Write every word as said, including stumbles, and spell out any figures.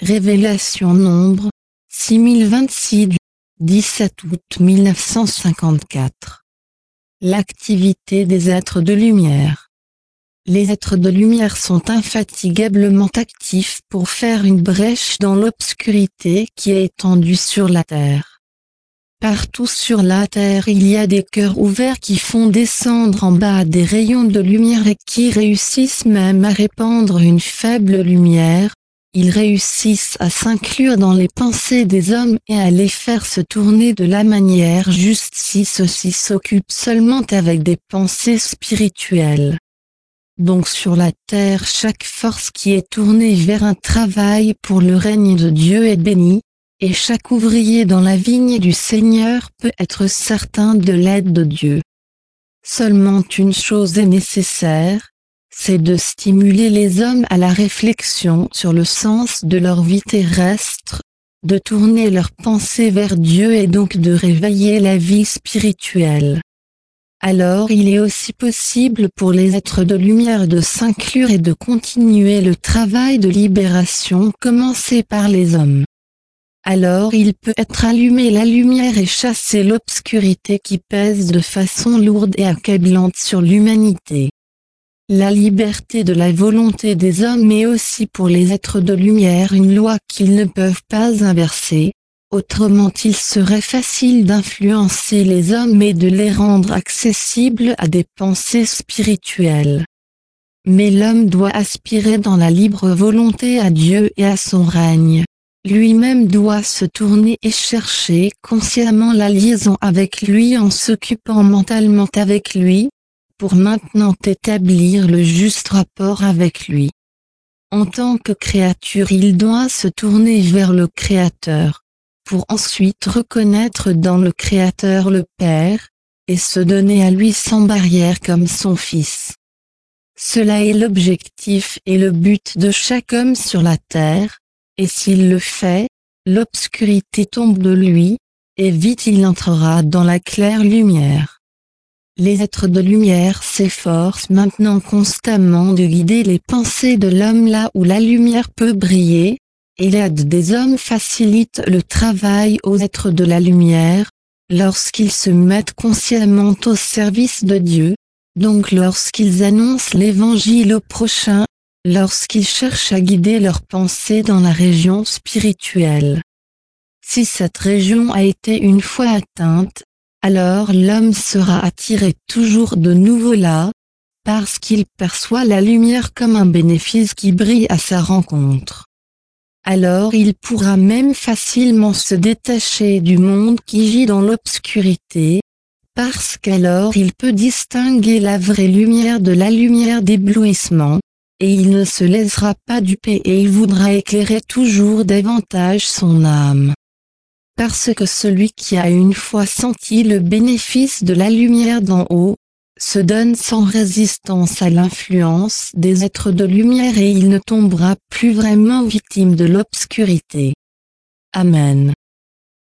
Révélation Nombre, six mille vingt-six du dix-sept août mille neuf cent cinquante-quatre. L'activité des êtres de lumière. Les êtres de lumière sont infatigablement actifs pour faire une brèche dans l'obscurité qui est étendue sur la terre. Partout sur la terre il y a des cœurs ouverts qui font descendre en bas des rayons de lumière et qui réussissent même à répandre une faible lumière. Ils réussissent à s'inclure dans les pensées des hommes et à les faire se tourner de la manière juste si ceux-ci s'occupent seulement avec des pensées spirituelles. Donc sur la terre chaque force qui est tournée vers un travail pour le règne de Dieu est bénie, et chaque ouvrier dans la vigne du Seigneur peut être certain de l'aide de Dieu. Seulement une chose est nécessaire, c'est de stimuler les hommes à la réflexion sur le sens de leur vie terrestre, de tourner leurs pensées vers Dieu et donc de réveiller la vie spirituelle. Alors il est aussi possible pour les êtres de lumière de s'inclure et de continuer le travail de libération commencé par les hommes. Alors il peut être allumé la lumière et chasser l'obscurité qui pèse de façon lourde et accablante sur l'humanité. La liberté de la volonté des hommes est aussi pour les êtres de lumière une loi qu'ils ne peuvent pas inverser, autrement il serait facile d'influencer les hommes et de les rendre accessibles à des pensées spirituelles. Mais l'homme doit aspirer dans la libre volonté à Dieu et à son règne. Lui-même doit se tourner et chercher consciemment la liaison avec lui en s'occupant mentalement avec lui, pour maintenant établir le juste rapport avec lui. En tant que créature il doit se tourner vers le Créateur, pour ensuite reconnaître dans le Créateur le Père, et se donner à lui sans barrière comme son Fils. Cela est l'objectif et le but de chaque homme sur la terre, et s'il le fait, l'obscurité tombe de lui, et vite il entrera dans la claire lumière. Les êtres de lumière s'efforcent maintenant constamment de guider les pensées de l'homme là où la lumière peut briller, et l'aide des hommes facilite le travail aux êtres de la lumière, lorsqu'ils se mettent consciemment au service de Dieu, donc lorsqu'ils annoncent l'évangile au prochain, lorsqu'ils cherchent à guider leurs pensées dans la région spirituelle. Si cette région a été une fois atteinte, alors l'homme sera attiré toujours de nouveau là, parce qu'il perçoit la lumière comme un bénéfice qui brille à sa rencontre. Alors il pourra même facilement se détacher du monde qui gît dans l'obscurité, parce qu'alors il peut distinguer la vraie lumière de la lumière d'éblouissement, et il ne se laissera pas duper et il voudra éclairer toujours davantage son âme. Parce que celui qui a une fois senti le bénéfice de la lumière d'en haut, se donne sans résistance à l'influence des êtres de lumière et il ne tombera plus vraiment victime de l'obscurité. Amen.